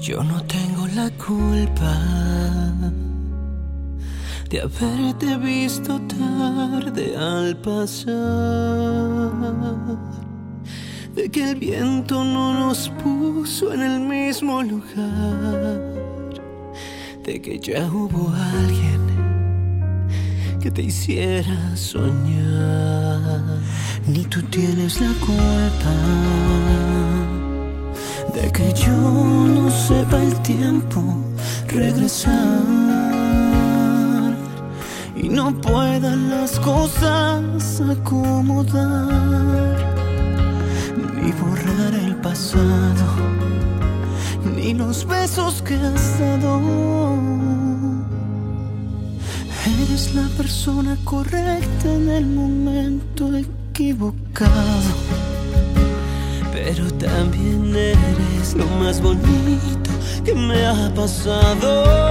Yo no tengo la culpa de haberte visto tarde al pasar, de que el viento no nos puso en el mismo lugar, de que ya hubo alguien que te hiciera soñar. Ni tú tienes la culpa de que yo no sepa el tiempo regresar y no puedan las cosas acomodar, ni borrar el pasado, ni los besos que has dado. Eres la persona correcta en el momento equivocado, pero también eres lo más bonito que me ha pasado.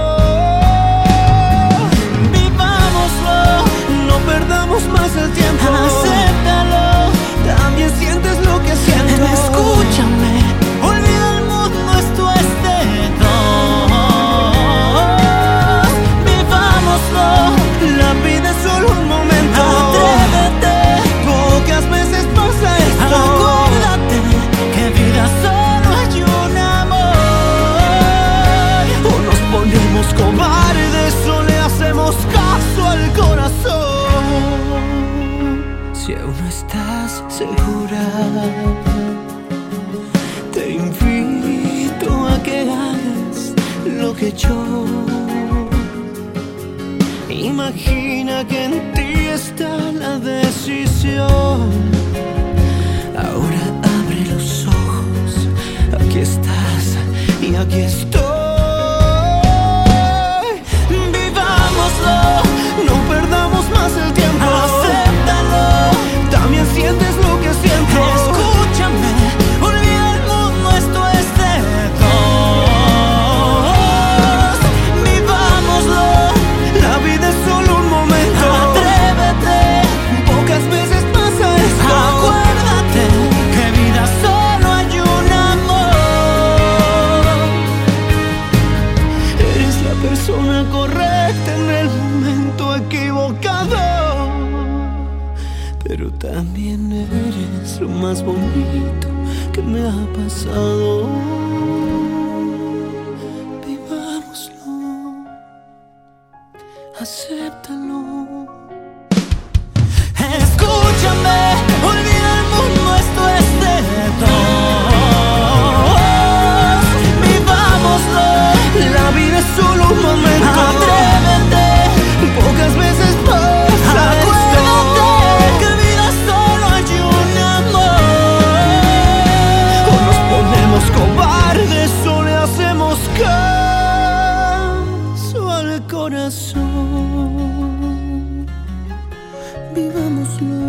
Vivámoslo, no perdamos más el tiempo. acéptalo, También sientes lo que siento. escúchame, olvida el mundo, esto es de dos. Vivámoslo, La vida es solo un momento. atrévete, Pocas veces pasa esto. acuérdate que vida solo hay un amor. O nos ponemos cobardes o le hacemos caso al corazón. Si aún no estás segura, te invito a que hagas lo que yo. Imagina que en ti está la decisión. Ahora abre los ojos, aquí estás y aquí estoy. Vivámoslo, no perdamos más el tiempo. Acéptalo, También sientes lo que siento. escúchame, olvida el mundo, esto es de dos. Vivámoslo, La vida es solo un momento. atrévete, Pocas veces pasa esto. acuérdate que vida solo hay un amor. Eres la persona correcta en el momento equivocado, pero también eres lo más bonito que me ha pasado. Vivámoslo, acéptalo. Escúchame, olvida el mundo, esto es de dos. Vivámoslo, La vida es solo un momento. atrévete, Pocas veces pasa acuérdate esto. que vida solo hay un amor. O nos ponemos cobardes o le hacemos caso al corazón. Vivámoslo.